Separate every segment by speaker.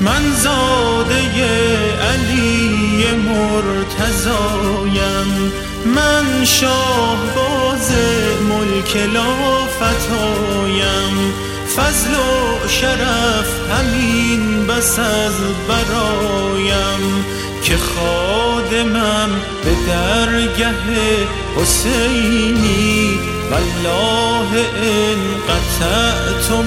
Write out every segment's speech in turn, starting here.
Speaker 1: من زاده علی مرتضایم، من شاهباز ملک لافتایم، فضل و شرف همین بس از برایم، که خادمم به درگه حسینی، والله ان قطعتم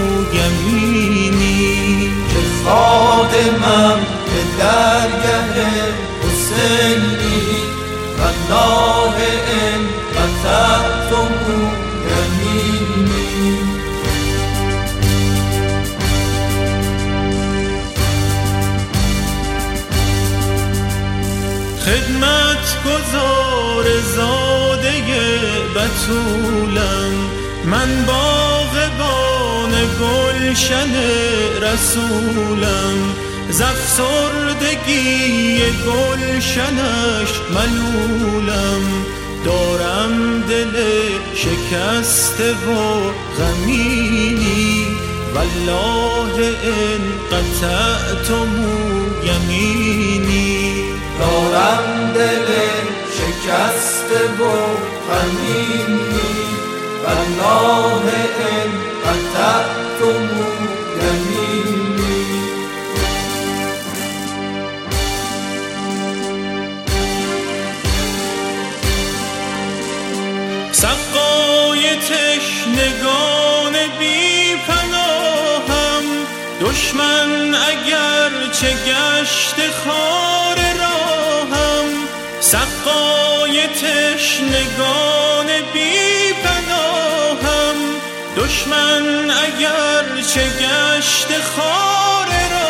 Speaker 1: یمینی.
Speaker 2: که خادمم به درگه حسینی، والله ان قطعتم یمینی.
Speaker 1: خدمت گزار زاده بتولم، من باغبان گلشن رسولم، زافسردگی گلشنش ملولم، دارم دل شکسته و غمینی، والله ان قطعتم یمینی.
Speaker 2: دارم دل شکسته و غمینی، والله ان قطعتم یمینی.
Speaker 1: سقای تشنگان بی پناهم، دشمن اگر چه گشت خار راهم، سقای تشنگان بی پناهم، دشمن اگر چه گشت خار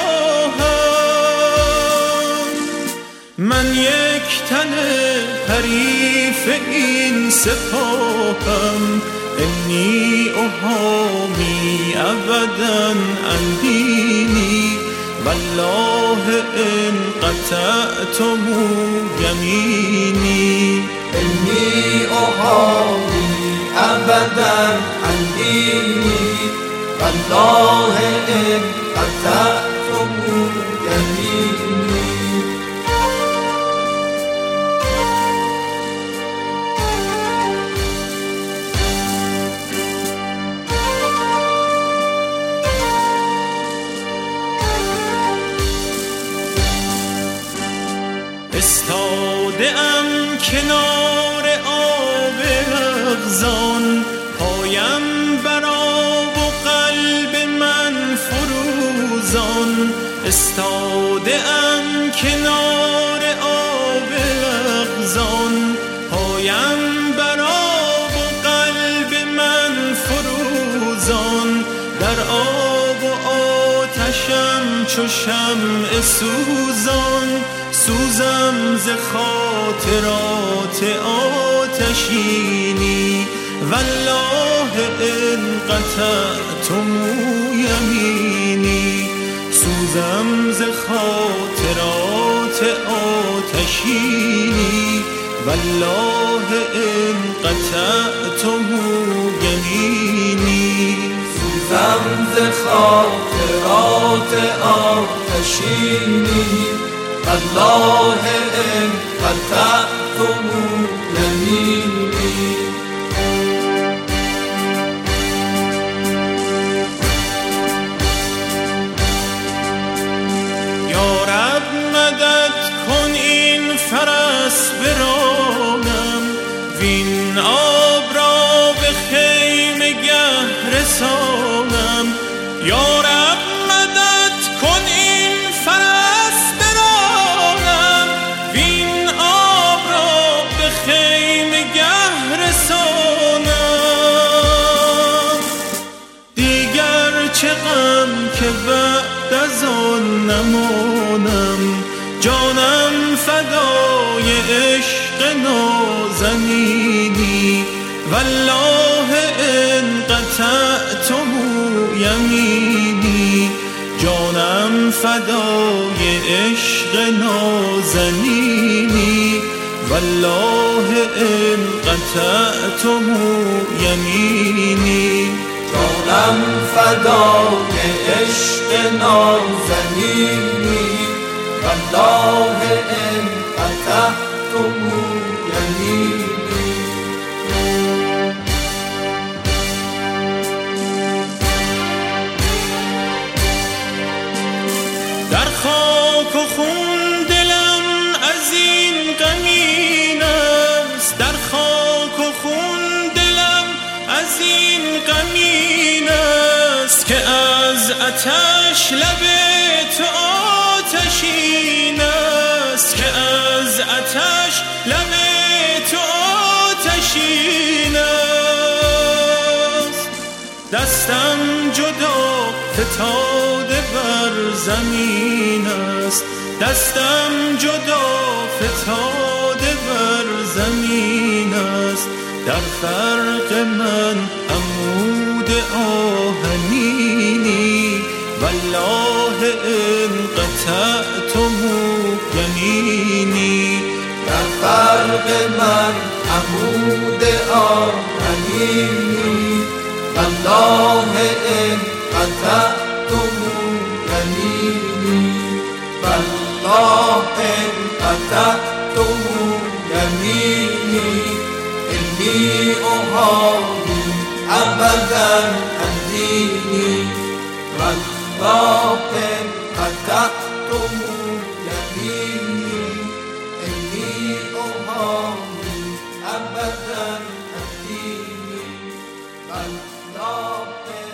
Speaker 1: راهم، من یک تن حریف این سپاهم، انی احامی ابدا عن دینی، والله ان قطعتم یمینی.
Speaker 2: انی احامی ابدا عن دینی، والله ان قطعتم یمینی.
Speaker 1: استاده ام کنار آب رغزان، پایم بر آب و قلب من فروزان، استاده ام کنار آب رغزان، پایم بر آب و قلب من فروزان، در آب و آتشم چو شمع سوزان، سوزم ز خاطرات آتشینی، والله ان قطعتم یمینی. سوزم ز خاطرات آتشینی، والله ان قطعتم یمینی.
Speaker 2: سوزم ز خاطرات آتشینی، والله ان قطعتم یمینی.
Speaker 1: یا رب مدد کن این فرس برانم، وین آب را به خیمه گه رسانم، یا رب مدد کن این فرس برانم، وین آب را به خیمه گه رسانم. دیگر چه غم که بعد از آن نمانم، جانم فدای عشق نازنینی، والله ان قطعتم یمینی. جانم فدای عشق نازنینی، والله ان قطعتم یمینی.
Speaker 2: جانم فدای عشق نازنینی والله ان قطعتم یمینی.
Speaker 1: در خاک و خون دلم از این غمین است، در خاک و خون دلم از این غمین است که از آتش لب تو آتشین است، که از آتش لب تو آتشین است. دستم جدا فتاده بر زمین است، دستم جدا فتاده بر زمین است. در فرق من عمود آهنینی والله ان قطعتم یمینی.
Speaker 2: در فرق من عمود آهنینی والله ان قطعتم یمینی. والله ان قطعتم یمینی انی احاول ابدا عن دینی. والله ان قطعتم یمینی انی احاول ابدا عن دینی. والله